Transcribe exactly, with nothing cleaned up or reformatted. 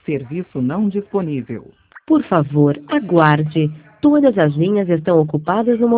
Serviço não disponível. Por favor, aguarde. Todas as linhas estão ocupadas no momento.